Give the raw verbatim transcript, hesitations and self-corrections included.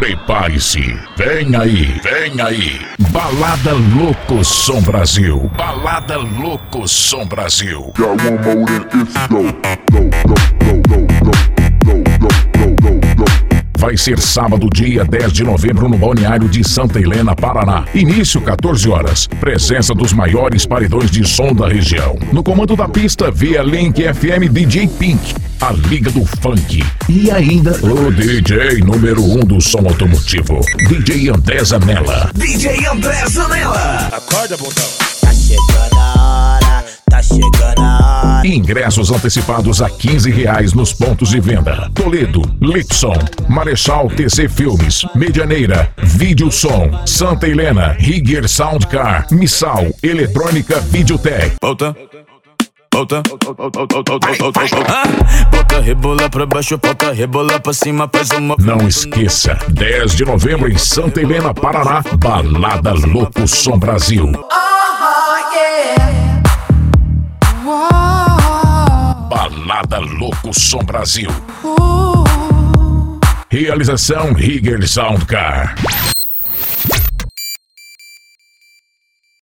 Prepare-se, vem aí, vem aí. Balada Louco Som Brasil. Balada Louco Som Brasil. Got one more than it's go, go, go, go, go, go, go, go, go, go, go. Vai ser sábado, dia dez de novembro, no balneário de Santa Helena, Paraná. Início quatorze horas. Presença dos maiores paredões de som da região. No comando da pista, via Link F M, D J Pink, a Liga do Funk. E ainda o D J número um do som automotivo, D J André Zanella. D J André Zanella. Acorda, botão. Tá chegando a hora, tá chegando a hora. Ingressos antecipados a quinze reais nos pontos de venda. Toledo, Lipson, Marechal T C Filmes, Medianeira, Videosom, Santa Helena, Rigger Soundcar, Missal, Eletrônica Videotech. Volta. Volta. Bota, rebola pra baixo, bota, rebola pra cima, faz uma... Não esqueça, dez de novembro em Santa Helena, Paraná, Balada Louco Som Brasil. Oh, yeah. Balada Louco Som Brasil. Uh. Realização Rigger Soundcar.